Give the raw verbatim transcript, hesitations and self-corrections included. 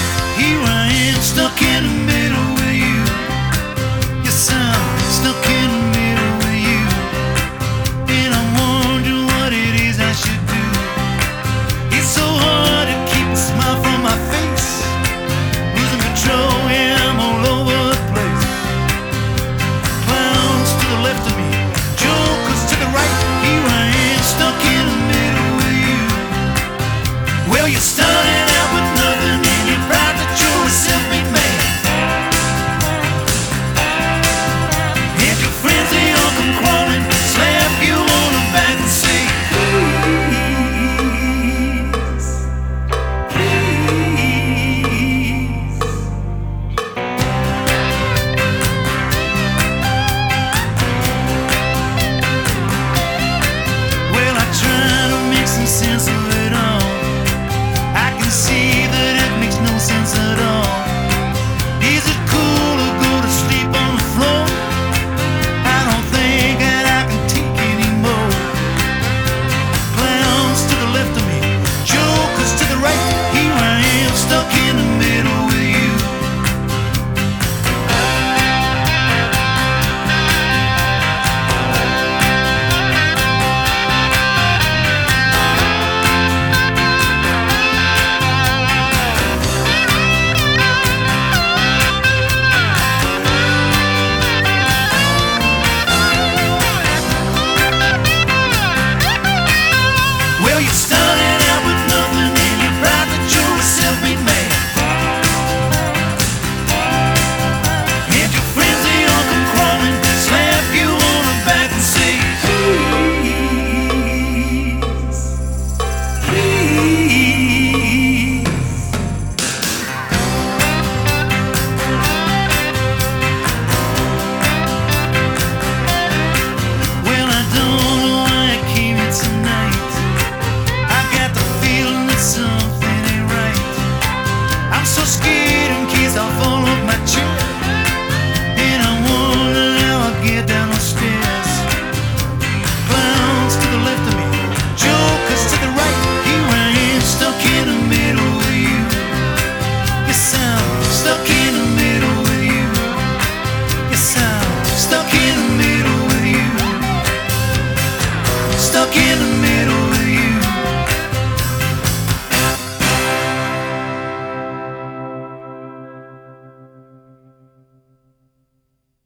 Here I am, stuck in the middle with you. Yes, I'm stuck in the middle with you. And I'm wondering what it is I should do. It's so hard to keep a smile from my face. Losing control, yeah, I'm all over the place. Clowns to the left of me, jokers to the right. Here I am, stuck in the middle with you. Well, you started out with nothing, and you're proud that you're a self-made man. And your friends, they all come crawling, slap you on the back and say, well, I try to make some sense of it all. I can see that it makes no sense at all. Is it cool to go to sleep on the floor? I don't think that I can take anymore. Clowns to the left of me, jokers to the right. Here I am, stuck in the middle with you. Well, you started out with nothing, and you're proud that you're a self-made man. And your friends, they all come crawling, slap you on the back and say, please, please. Well, I don't know why I came here tonight. I got the feeling that something ain't right. I'm so scared in case I fall off my chair. And I wonder how I get down the stairs. Clowns to the left of me, jokers to the right. Here I am, stuck in the middle with you. Yes, I'm stuck in the middle with you. Yes, I'm stuck in the middle with you. Stuck in the middle.